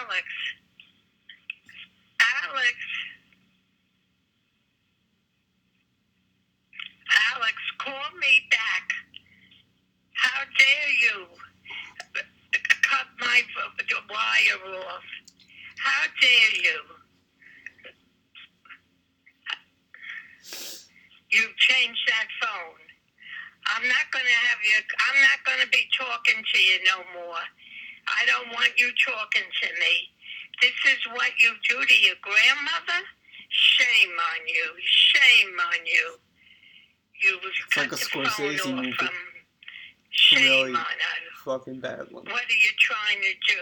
Alex. Alex. Alex, call me back. How dare you cut my wire off? How dare you? You changed that phone. I'm not going to be talking to you no more. I don't want you talking to me. This is what you do to your grandmother? Shame on you. Shame on you. You cut like a the Scorsese phone off movie. from shame Really on you. fucking bad one. What are you trying to do?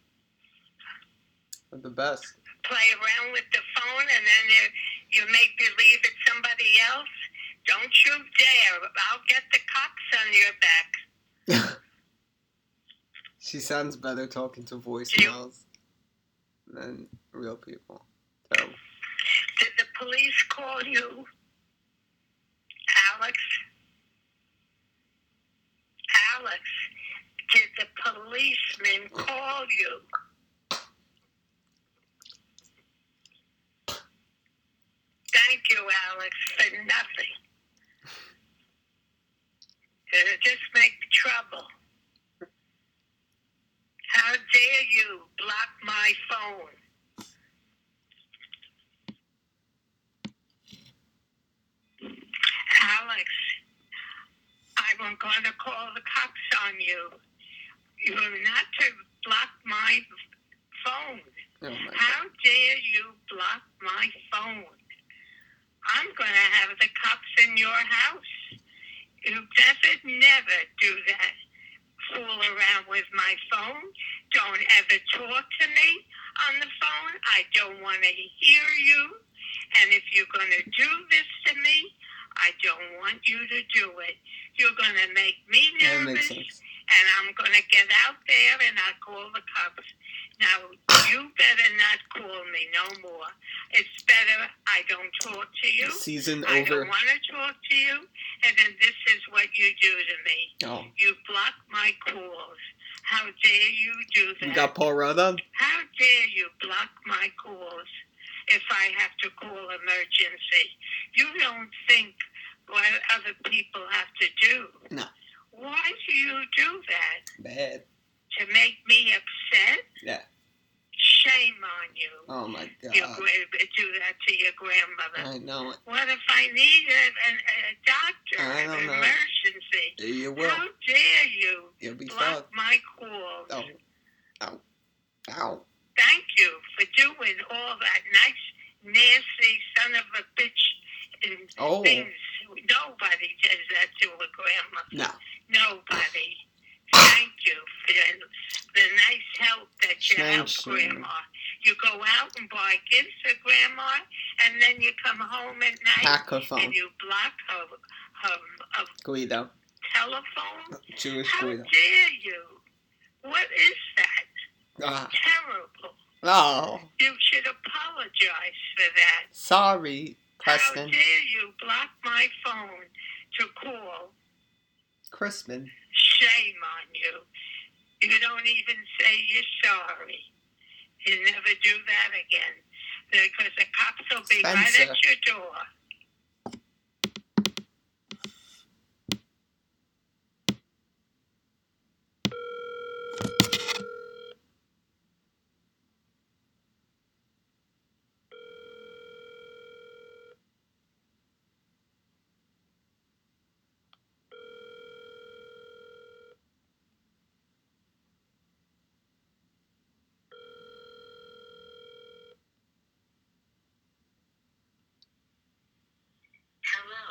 But the best. Play around with the phone and then you make believe it's somebody else? Don't you dare. I'll get the cops on your back. She sounds better talking to voicemails than real people. Terrible. Did the police call you? Alex? Alex, did the policeman call you? Thank you, Alex, for nothing. It'll just make trouble. How dare you block my phone? Alex, I'm going to call the cops on you. You're not to block my phone. Oh my How God. dare you block my phone? I'm going to have the cops in your house. You never do that. Fool around with my phone. Don't ever talk to me on the phone. I don't want to hear you. And if you're going to do this to me, I don't want you to do it. You're going to make me That makes nervous. sense. And I'm going to get out there and I'll call the cops. Now, you better not call me no more. It's better I don't talk to you. Season I over. don't want to talk to you. And then this is what you do to me. Oh. You block my calls. How dare you do that? You got Paul Rudd on? How dare you block my calls if I have to call emergency? You don't think what other people have to do. No. Why do you do that? Bad. To make me upset? Yeah. Shame on you. Oh my God. You do that to your grandmother. I know it. What if I need a doctor, I don't an know. emergency? You will. How dare you You'll be block fucked. my calls? Oh. Ow. Ow. Thank you for doing all that nice, nasty son of a bitch and Oh. things. Nobody does that to a grandma. No. Nobody. Thank you for the nice help that you help Thanks, Grandma. You go out and buy gifts for Grandma, and then you come home at night Hack her phone. and you block her Guido. telephone. Jewish How Guido. dare you? What is that? Ah. Terrible. Oh. You should apologize for that. Sorry, How Preston. dare you block my phone to call? Crispin. Shame on you. You don't even say you're sorry. You never do that again. Because the cops will be right Spencer. at your door. Hello.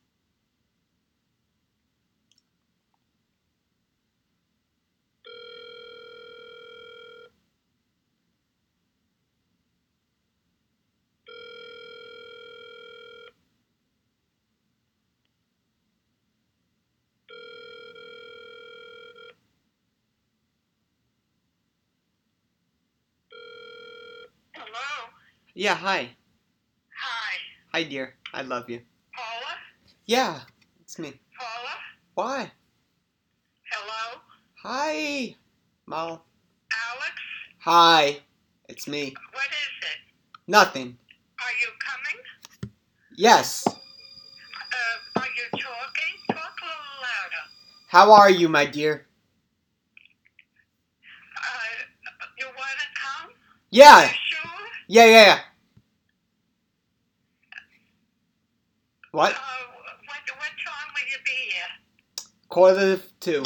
Hello. Yeah, hi. Hi. Hi, dear. I love you. Paula? Yeah, it's me. Paula? Why? Hello? Hi. Mal. Alex? Hi. It's me. What is it? Nothing. Are you coming? Yes. Are you talking? Talk a little louder. How are you, my dear? You want to come? Yeah. You sure? Yeah. What? What time will you be here? 1:45.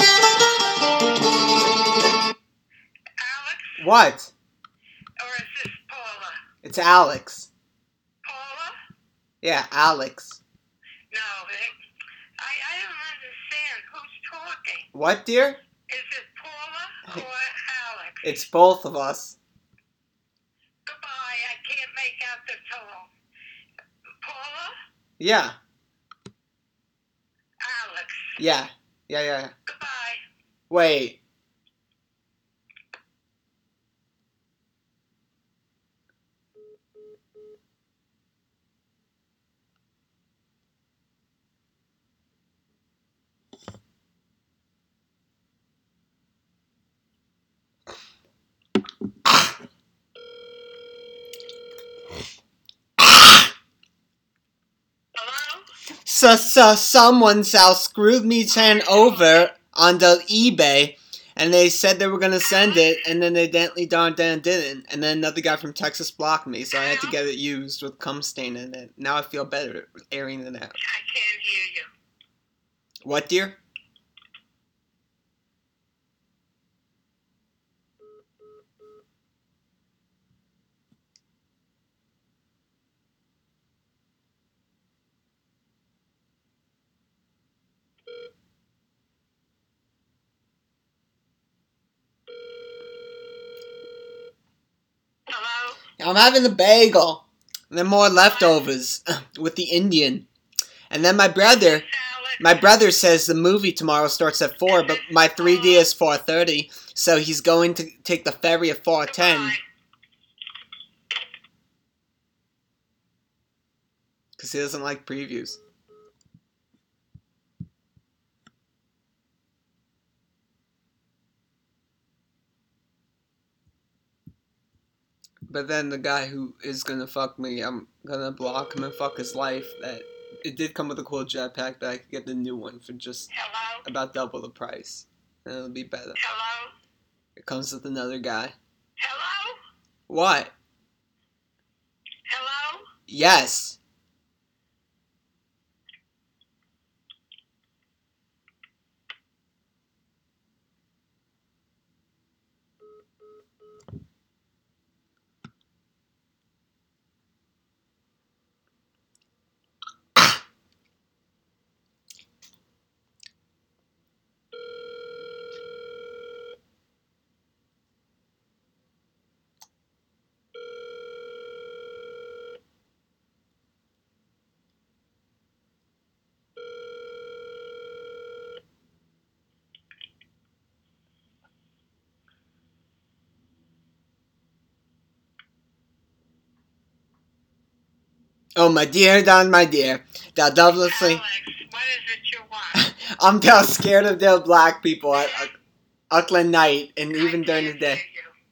Alex? What? Or is this Paula? It's Alex. Paula? Yeah, Alex. No, I don't understand. Who's talking? What, dear? Is it Paula or Alex? It's both of us. Goodbye. I can't make out the tone. Paula? Yeah. Alex. Yeah. Goodbye. Wait. Hello? Someone screwed me 10 over on the eBay, and they said they were gonna send it, and then they didn't. And then another guy from Texas blocked me, so I had to get it used with cum stain in it. Now I feel better airing it out. I can't hear you. What, dear? Hello? I'm having a bagel. And then more leftovers with the Indian. And then my brother says the movie tomorrow starts at 4, but my 3D is 4:30, so he's going to take the ferry at 4:10. Because he doesn't like previews. But then the guy who is gonna fuck me, I'm gonna block him and fuck his life. That it did come with a cool jetpack, that I could get the new one for just about double the price. And it'll be better. Hello? It comes with another guy. Hello? What? Hello? Yes. Oh, my dear, my dear. That obviously. Alex, what is it you want? I'm now scared of the black people at Auckland night and even during the day. I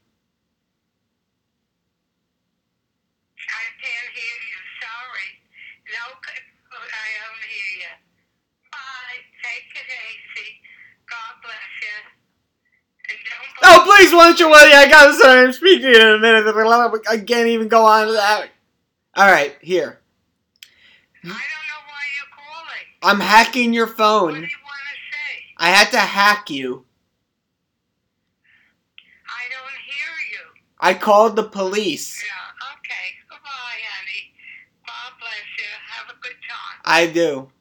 can't hear you. Sorry. No, I don't hear you. Bye. Take it easy. God bless you. And don't. Oh, please, why don't you wait? I gotta start speaking in a minute. I can't even go on to that. Alright, here. I don't know why you're calling. I'm hacking your phone. What do you want to say? I had to hack you. I don't hear you. I called the police. Yeah, okay. Goodbye, honey. God bless you. Have a good time. I do.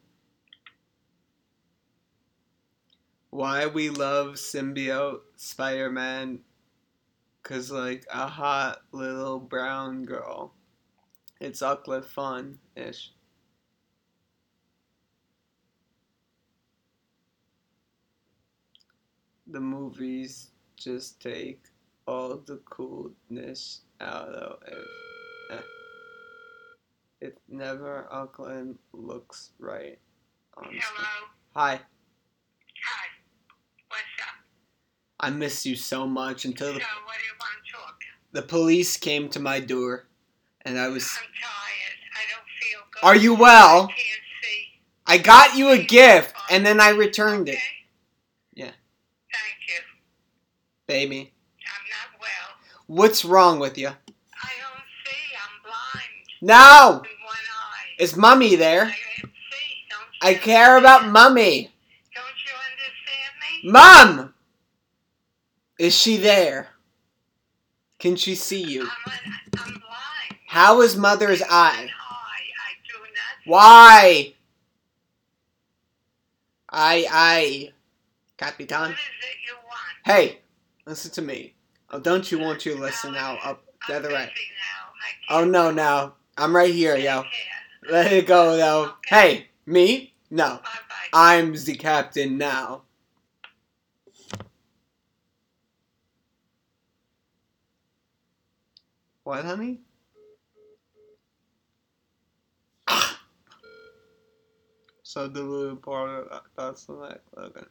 Why we love symbiote Spider-Man? 'Cause like a hot little brown girl. It's Auckland fun-ish. The movies just take all the coolness out of it. It never Auckland looks right, honestly. Hello? Hi. Hi. What's up? I miss you so much until So, what do you want to talk? The police came to my door, and I was... I'm tired. I don't feel good. Are you well? I can't see. I got you a gift, and then I returned it. Okay? Yeah. Thank you. Baby. I'm not well. What's wrong with you? I don't see. I'm blind. No! In one eye. Is Mummy I there? can't see. Don't you I care about Mummy. Don't you understand me? Mom! Is she there? Can she see you? I'm blind. How is Mother's eye? I do not. Why? I, Capitan. What is it you want? Hey, listen to me. Oh, don't you want you to listen now? Up the other way. Oh, no. I'm right here, yo. Let it go, though. Hey, me? No. Bye-bye. I'm the captain now. What, honey? So the little part of that's the neck, Logan.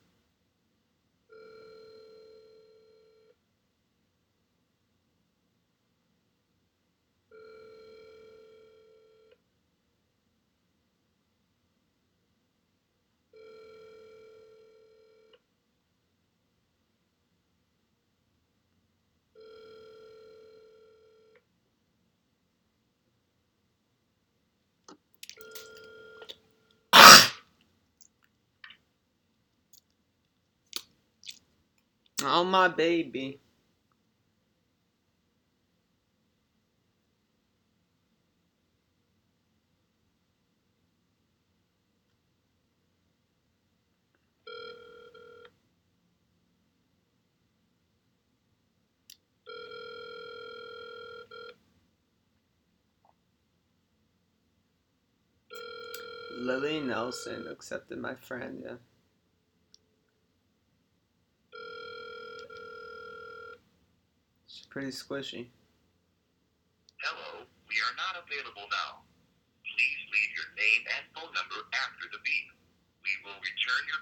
Oh, my baby. Lily Nelson accepted my friend, yeah. She's pretty squishy. Hello, we are not available now. Please leave your name and phone number after the beep. We will return your...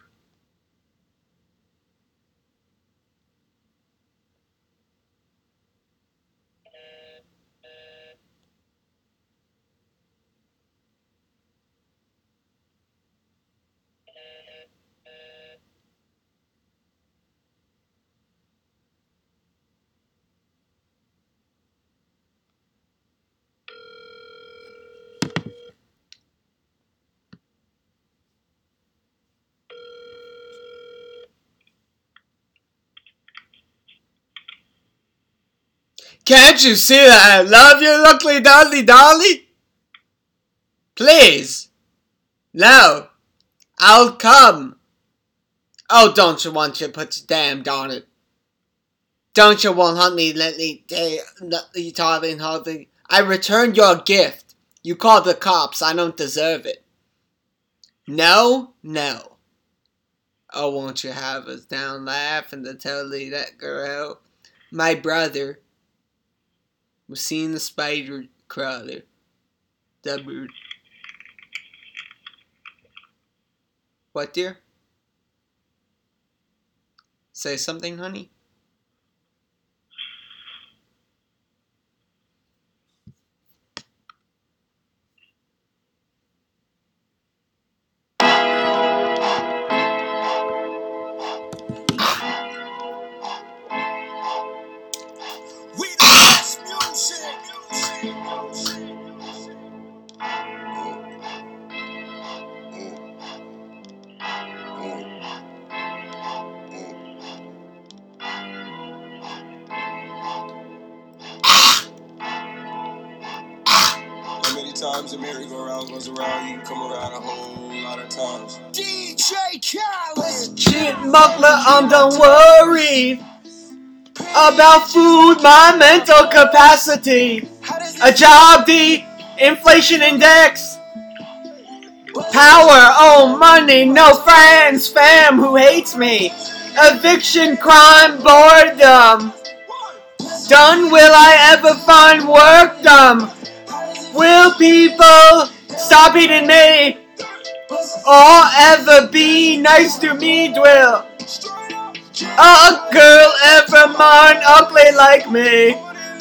Can't you see that I love you, Luckily Dolly? Please. No. I'll come. Oh, don't you want to put your damn darn it. Don't you want honey, let me darling, hardly. I returned your gift. You called the cops. I don't deserve it. No. Oh, won't you have us down laughing to tell me that girl? My brother was seeing the spider crawler. The bird. What, dear? Say something, honey? Times the merry-go-round goes around, you can come around a whole lot of times. DJ Khaled! Shit, muffler, don't worry about food, my mental capacity. A job, the inflation index. Power, oh money, no friends, fam who hates me. Eviction, crime, boredom. Done, will I ever find work done? Will people stop eating me? Or ever be nice to me, Dwill? A girl ever mind ugly like me?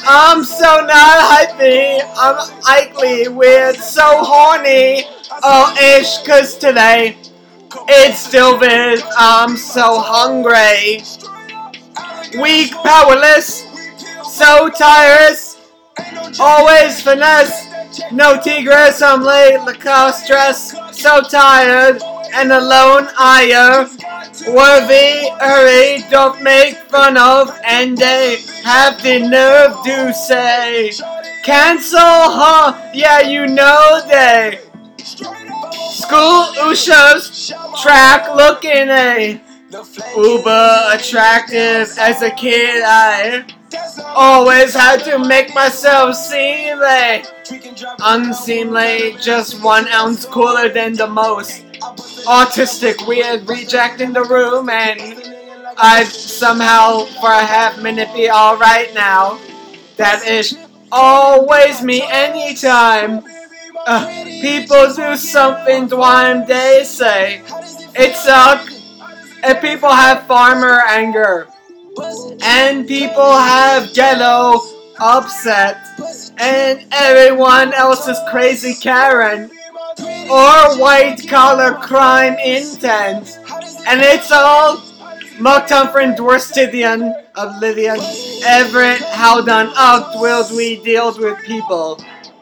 I'm so not hypey. I'm ugly, weird, so horny. Oh, ish, cause today it's still vid. I'm so hungry. Weak, powerless, so tireless. Always finesse. No tigress, I'm late, Lacoste dress. So tired and alone, ire. Worthy, hurry, don't make fun of, and they have the nerve to say, cancel, huh? Yeah, you know they. School Usha's track looking a uber attractive as a kid. I always had to make myself seem like unseemly, just 1 ounce cooler than the most. Autistic, weird reject in the room, and I'd somehow for a half minute be alright now. That is always me anytime. People do something when they say it sucks, and people have farmer anger, and people have ghetto upset, and everyone else is crazy Karen or white collar crime intent, and it's all Muktumfrin Dworstidian of Lydian Everett Howdon Ucht Wills we deals with people.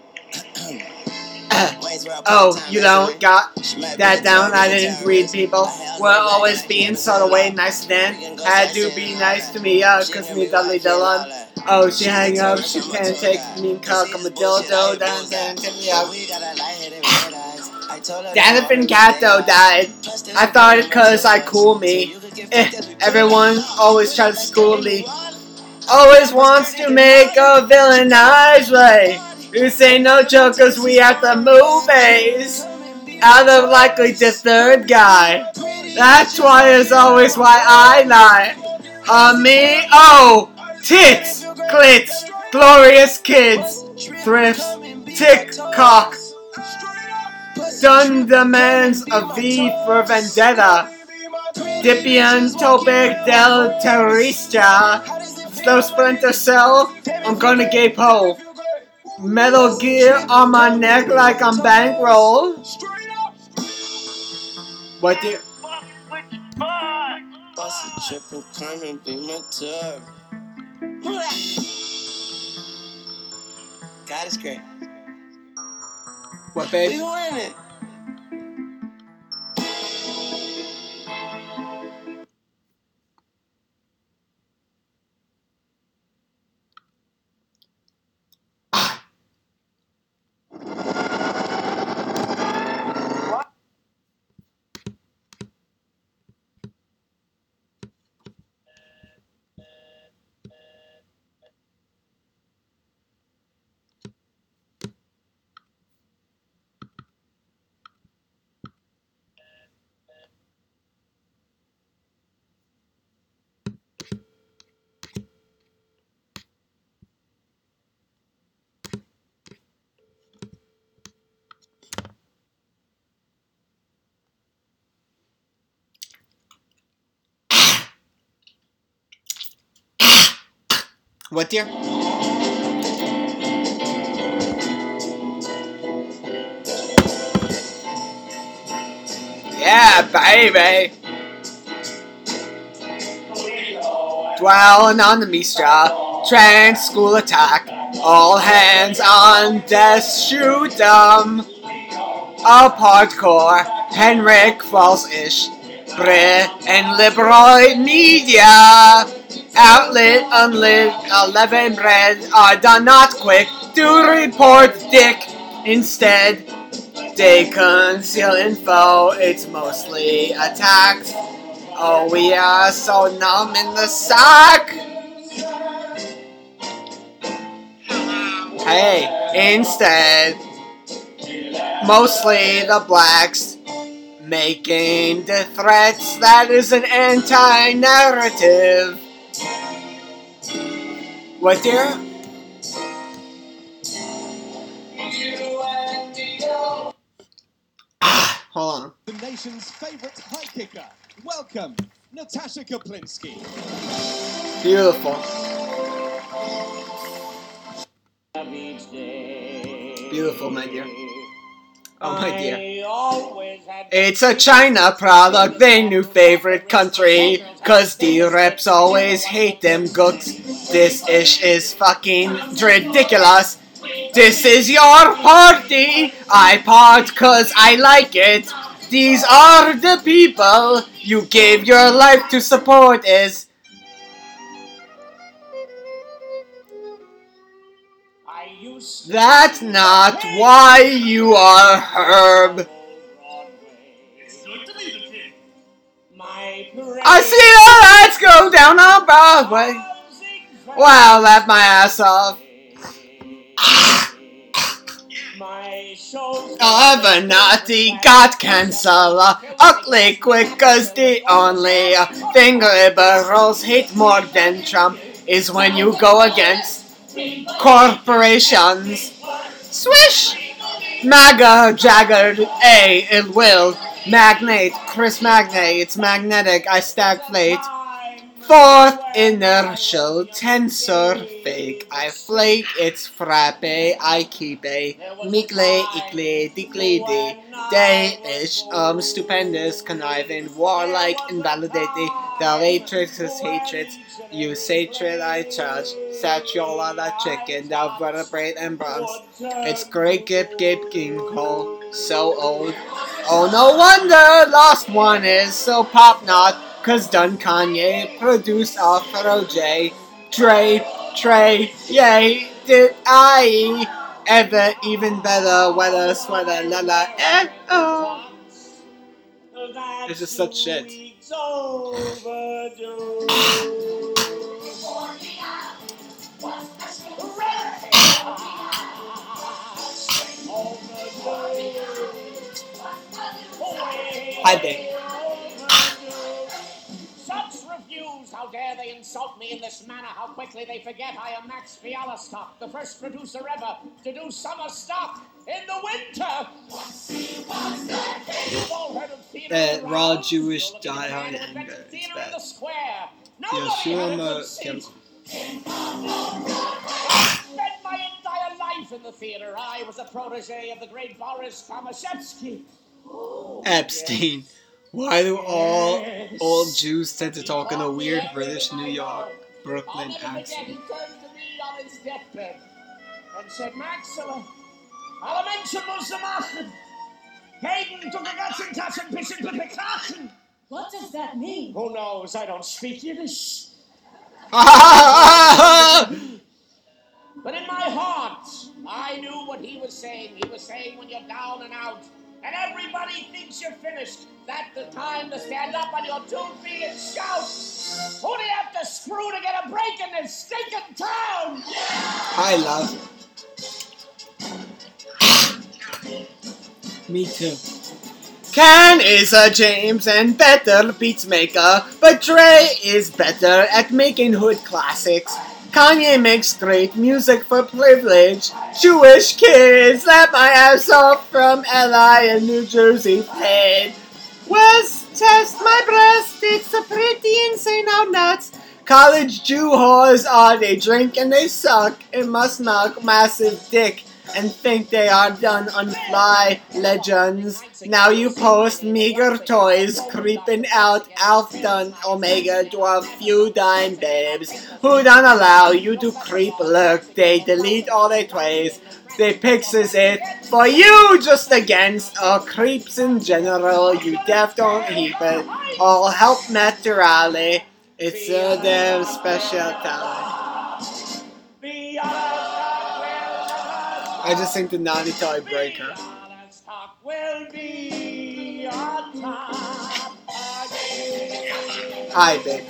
Oh, you don't got that down? I didn't read people. We're always being sort of way nice then. Had to be nice to me, cause me Dudley Dillon. Oh, she hang up, she can't take me cock, I'm a dildo, then Danifin Cato died. I thought it cause I cool me. Everyone always try to school me. Always wants to make a villainized way. You say no joke cause we at the movies. Out of likely the third guy. That's why is always why I lie. Me? Oh! Tits! Clits! Glorious kids! Thrifts! Tick-cock! Done demands a V for vendetta. Dipian topic del terrorista. Slow Splinter Cell, I'm gonna gape hole. Metal Gear on my neck like I'm bankroll. What do you... Bust a triple come and be my tub. God is great. What, babe? We winning. What, dear? Yeah, baby! Dwelling on the Mistra, trans school attack. All hands on deck, shoot 'em. Up hardcore, Henrik false-ish. Bre and liberal media. Outlet, unlit, 11 red are done not quick to report dick. Instead, they conceal info, it's mostly attacks. Oh, we are so numb in the sack. Hey, instead, mostly the blacks making the threats. That is an anti-narrative. What, dear? Hold on. The nation's favorite high kicker. Welcome, Natasha Kaplinsky. Beautiful. Beautiful, my dear. Oh, my dear. It's a China product, their new favorite country. Cause the reps always hate them gooks. This ish is fucking ridiculous. This is your party. I part cause I like it. These are the people you gave your life to support is. That's not why you are Herb. I see the lights go down on Broadway. Wow, laugh my ass off. Avenatti got cancel. Ugly quick cause the only thing liberals hate more than Trump is when you go against corporations. Swish! MAGA, Jagger, A, ill will. Magnate, Chris Magnate, it's magnetic, I stagflate. Fourth, inertial, tensor, fake. I flake, it's frappe, I keep a. Mikle, ikle, dikle, day-ish, stupendous, conniving, warlike, invalidating, donatrix is hatred, use hatred, I charge, satchola, that chicken, thou vertebrate and bronze. It's great, gape, king hole, so old. Oh, no wonder, lost one is so pop not. Cause done Kanye produced Afro J. Trey, yay, did I ever even better, weather, sweater, la, oh. It's just such shit. Hi, babe. How dare they insult me in this manner? How quickly they forget I am Max Bialystock, the first producer ever to do summer stock in the winter. You've all heard of theater raw Jewish diehard anger. It's bad. Yeshua Kemp. I spent my entire life in the theater. I was a protege of the great Boris Tomaszewski. Epstein. Why do all old Jews tend to talk in a weird British New York, Brooklyn accent? He turned to me on his deathbed and said, Maxilla, alle Menschen müssen machen. Hayden took a ganzen Taschen bisschen bekrachen. What does that mean? Who knows? I don't speak Yiddish. But in my heart, I knew what he was saying. He was saying when you're down and out, and everybody thinks you're finished, that's the time to stand up on your 2 feet and shout. Who do you have to screw to get a break in this stinking town? Hi, love. Me too. Can is a James and better beats maker, but Dre is better at making hood classics. Kanye makes great music for privilege. Jewish kids let my ass off from LA and New Jersey paid. West test my breast, it's a pretty insane how nuts. College Jew whores are, they drink and they suck. It must knock massive dick and think they are done on fly legends. Now you post meager toys creeping out Alf done Omega dwarf few dime babes who don't allow you to creep lurk. They delete all their tways. They pixes it for you just against all creeps in general. You def don't heap it. All help naturally. It's their special talent. I just think the naughty toy breaker. Hi, babe.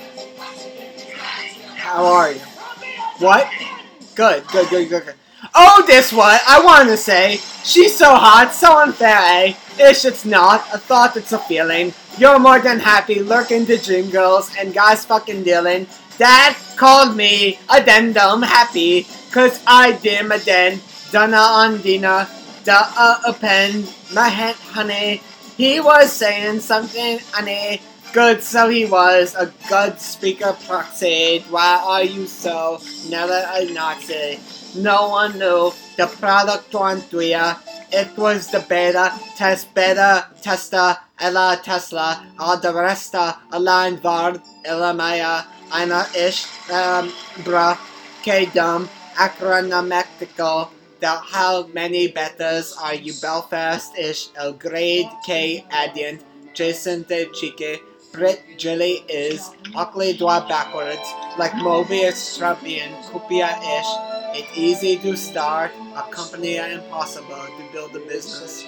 How are you? What? Good. Oh, this what I want to say. She's so hot, so unfair, eh? Ish, it's not. A thought, it's a feeling. You're more than happy lurking to dream girls and guys fucking dealing. Dad called me addendum happy, cause I dim a den. Dana on Dina, da append, my hand honey. He was saying something honey. Good, so he was. A good speaker proceed. Why are you so? Never a Nazi. No one knew the product on Tuya. It was the beta, testa, ella Tesla, all the resta, align vard, ella maya, einer ish, bra, K-dum, acronometical. How many betas are you Belfast-ish, El grade K adient, Jason de Chique, Brit Jilly is, Oakley Dwa backwards, like Mobius Trumpian, Kupia-ish, it's easy to start, a company impossible to build a business.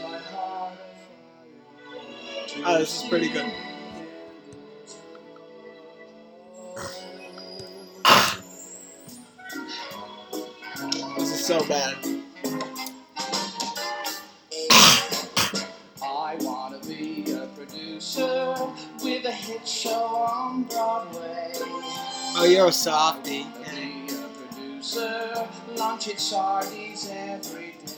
Oh, this is pretty good. This is so bad. I wanna be a producer with a hit show on Broadway. Oh, you're a softie. Be a producer, lunch at Sardi's every day.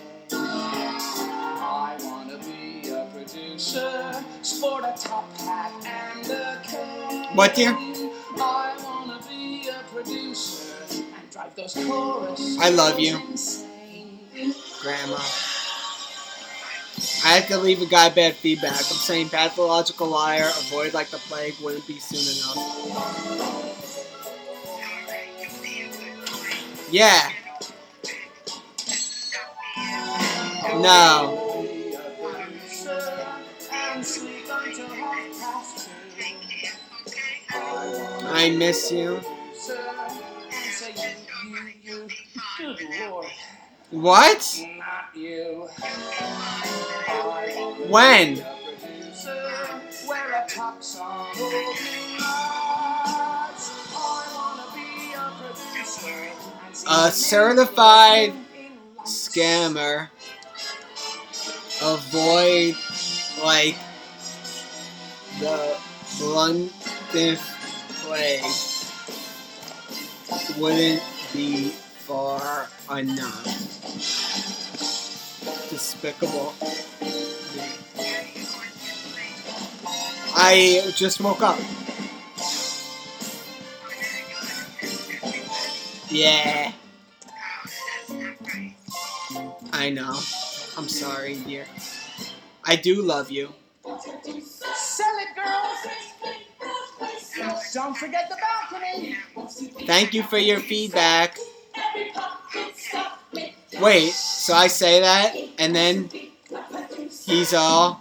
I wanna be a producer, sport a top hat and a cane. What, dear? I wanna be a producer and drive those choruses. I love you, insane. Grandma. I have to leave a guy bad feedback. I'm saying pathological liar, avoid like the plague, wouldn't be soon enough. Yeah. No. I miss you. What? Not you. When? A certified scammer. Avoid, like, the bluntest plague wouldn't be far enough. Despicable. I just woke up. Yeah. I know. I'm sorry, dear. I do love you. Sell it, girls! Don't forget the balcony! Thank you for your feedback. Wait, so I say that, and then he's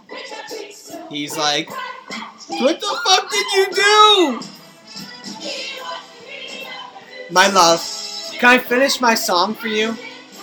like, what the fuck did you do? My love, can I finish my song for you?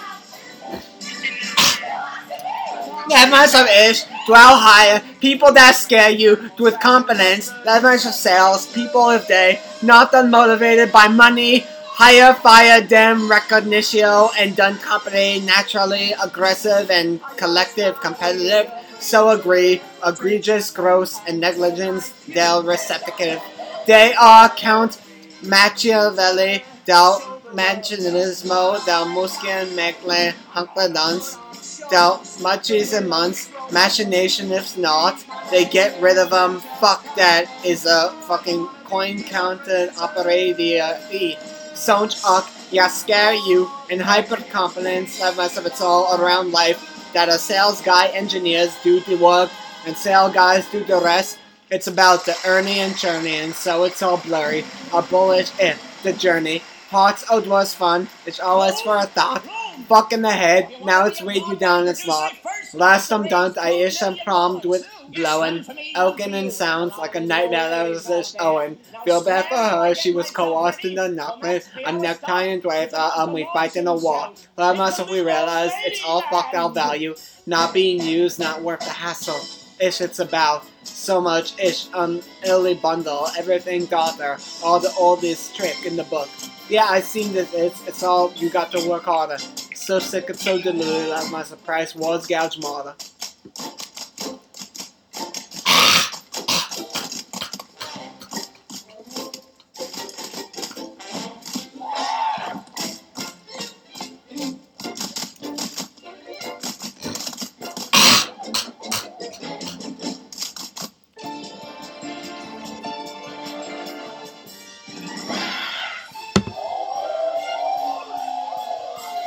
That much of ish, dwell higher, people that scare you with confidence, that much of sales, people if they not done motivated by money, higher fire them recognition and done company naturally aggressive and collective competitive, so egregious, gross, and negligence, del receptive. They are Count Machiavelli, del Machiavellismo, del Muscan Mecle Hunkledance, del Machis and Months, machination if not, they get rid of them, fuck that is a fucking coin counted operator fee. Sonch uck, ya scare you, and hyper confidence, that most of it's all around life, that a sales guy engineers do the work, and sale guys do the rest. It's about the Ernie and Journey, and so it's all blurry, a bullish the journey. Parts out was fun, it's always for a thought. Fuck in the head, now it's weighed you down its lot. Last I'm done, I ish am prompt with blowing. Elkin and sounds like a nightmare that was this Owen. Feel bad for her, she was coerced in the knuckling. A necktie and wave, we fight in a war. Let us if we realize it's all fucked out value. Not being used, not worth the hassle. Ish it's about. So much ish illy bundle, everything daughter, all the oldest trick in the book. Yeah, I seen this, it's all, you got to work harder. So sick and so deluded that my surprise was gouge martyr.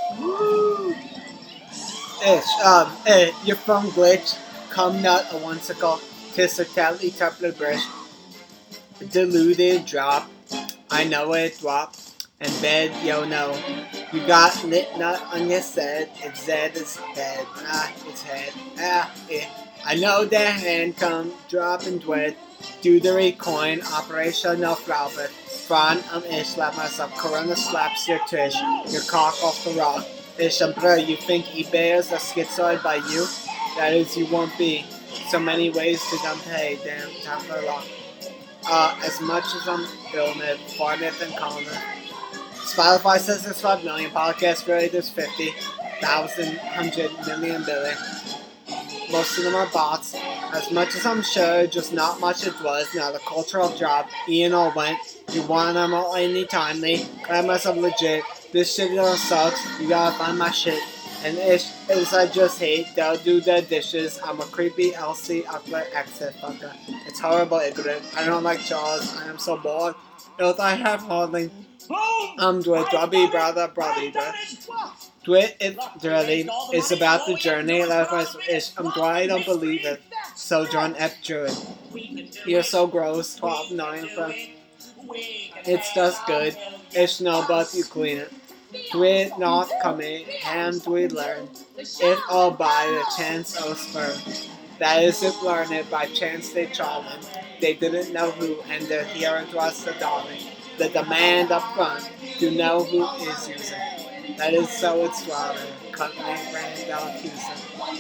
You're from Glitch, come nut a onesicle, tis a tally tuple brush, diluted drop, I know it drop, and bed yo no. You got lit nut on your head, it's dead as head, it's head, I know their hand come dropping dwed, deutery coin, operational Robert, Fran slap myself, Corona slaps your tush, your cock off the rock. Bro, you think eBay is a schizoid by you? That is, you won't be. So many ways to dump pay, damn, time for a lot. As much as I'm filming it, Farmith and Connor. Spotify says there's 5 million, podcast really there's 50,000, 100 million billion. Most of them are bots. As much as I'm sure, just not much it was. Now the cultural job, Ian all went. You want them all any timely. Grab myself legit. This shit all sucks. You gotta find my shit. And is I just hate. They'll do the dishes. I'm a creepy LC upper exit fucker. It's horrible ignorant. I don't like Jaws. I am so bored. If I have hardly. I'm Dwight. Drubby brother. Dwight it really is about the journey. I'm Dwight. I don't believe it. So John F. Druid. You're so gross. 12, 9 from. It's just good. It's no but you clean it. Tweet not coming, and we learn. It all by the chance of sperm. That is if learn it by chance they charming. They didn't know who, and they're hearing to us the darling. The demand up front to know who is using. That is so it's rather. Company brand out Houston.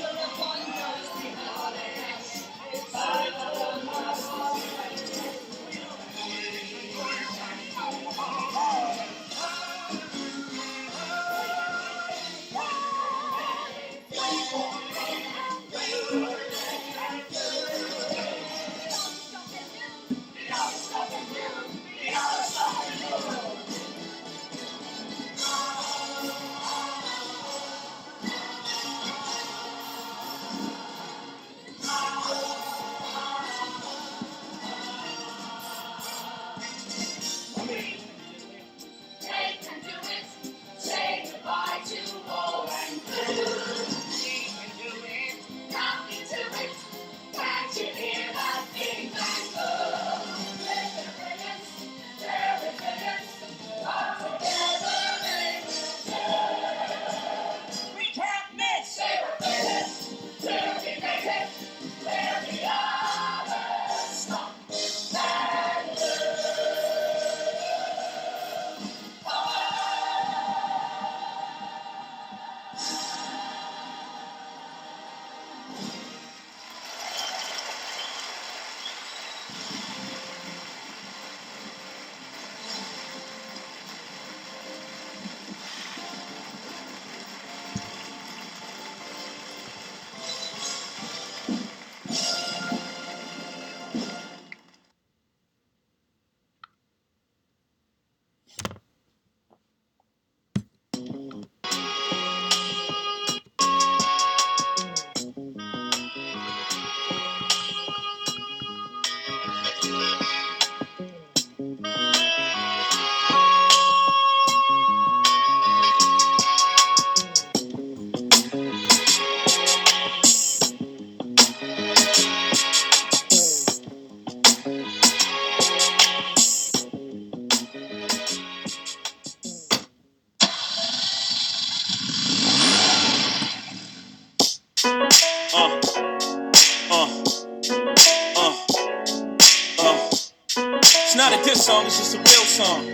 It's not a diss song, it's just a real song.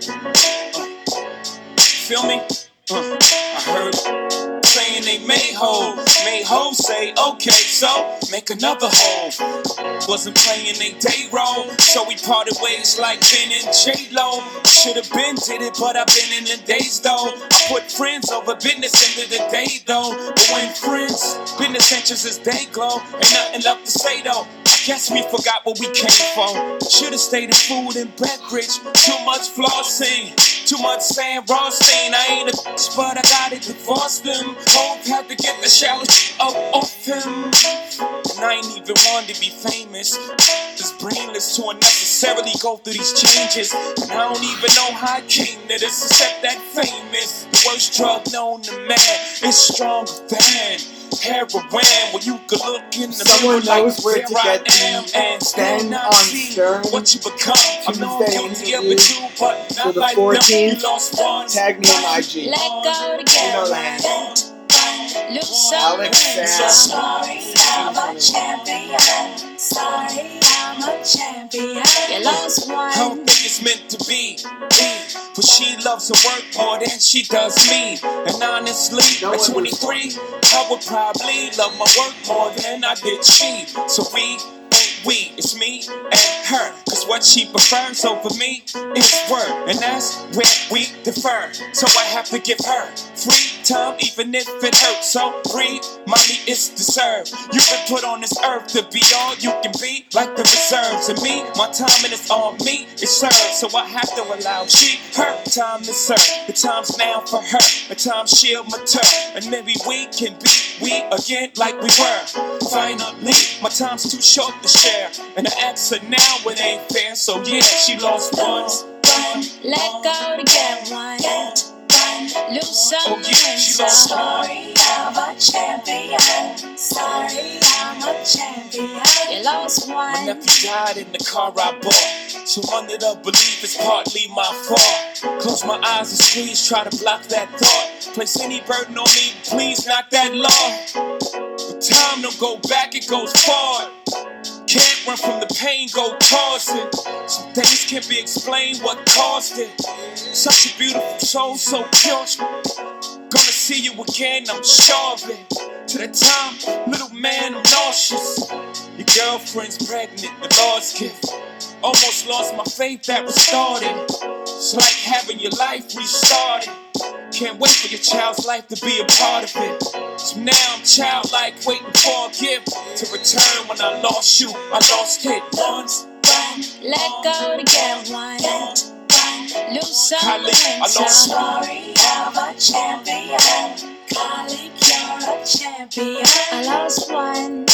Feel me? I heard saying they made hoes say, okay, so make another hole. Wasn't playing they day role, so we parted ways like Ben and J-Lo. Should've been did it, but I've been in the days though. I put friends over business into the day though. But when friends, business interests is day glow, ain't nothing left to say though. Guess we forgot where we came from. Should've stayed in food and beverage. Too much flossing, too much saying raw stain. I ain't a bitch, but I gotta divorce them. Hope had to get the shower up off him. And I ain't even want to be famous. It's brainless to unnecessarily go through these changes. And I don't even know how I came to this, except that famous. The worst drug known to man is stronger than heroin. When you could look in the Someone mirror like, knows where to there get I am, the and Sten I on see Stern what you become. I know I'm Tuesday guilty of interview it too, but for not the like them. 14th. You lost one. Tag me on IG. Let go to You know get that. one. Lose Alex something. Sam. Sorry, I'm a champion. Sorry, I'm a champion. You lost one. I don't think it's meant to be. But she loves her work more than she does me. And honestly, No at one 23, I would probably love my work more than I did she. So we ain't we, it's me and her. Cause what she prefers over me is work. And that's where we differ. So I have to give her free time, even if it hurts. So breathe, money is deserved. You've been put on this earth to be all you can be, like the reserves. And me, my time and it's on me, it's served. So I have to allow she, her time to serve. The time's now for her, the time she'll mature. And maybe we can be we again like we were. Finally, my time's too short to share. And I ask her now, it ain't fair. So yeah, she lost one. Let go to get one. Lose Oh something. yeah, she lost one. Sorry, I'm a champion. Sorry, I'm a champion. You lost My one. nephew died in the car I bought. So under the belief it's partly my fault. Close my eyes and squeeze, try to block that thought. Place any burden on me, please knock that law. But time don't go back, it goes forward. Can't run from the pain, go towards it. Some things can't be explained, what caused it. Such a beautiful soul, so pure. Gonna see you again, I'm sure of it. To the time, little man, I'm nauseous. Your girlfriend's pregnant, the Lord's gift. Almost lost my faith that restored it. It's like having your life restarted. Can't wait for your child's life to be a part of it. So now I'm childlike, waiting for a gift to return. When I lost you, I lost it once. Let go to get one. Lose something. I lost Sorry, I'm a champion. Colleague, you're a champion. I lost one.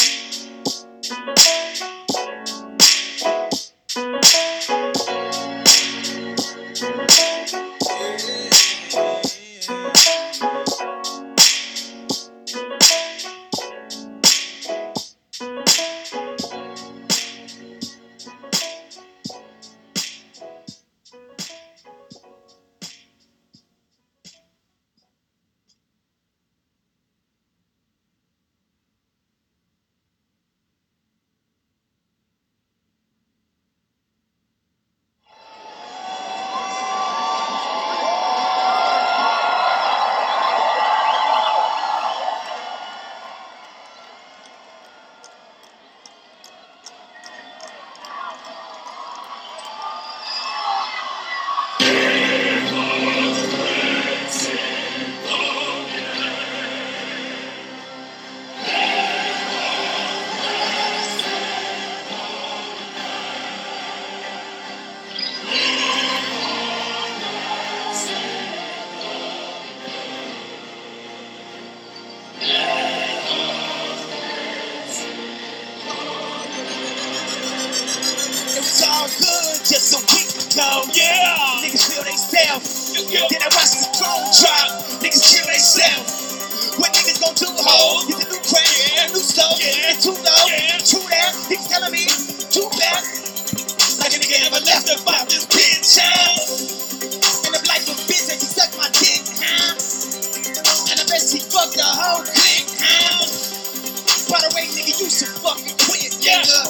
It's all good just a week ago, yeah. Niggas feel they self. Then I watch the throne drop. Niggas kill they self. What niggas gon' do, ho? Get the new crack, new stuff. It's too low, true that. Niggas telling me, too bad. Like a nigga ever left about this bitch, huh? And the life of bitch that she sucked my dick, huh? And I bet she fucked the whole clique, huh? By the way, nigga, you should fucking quit, nigga.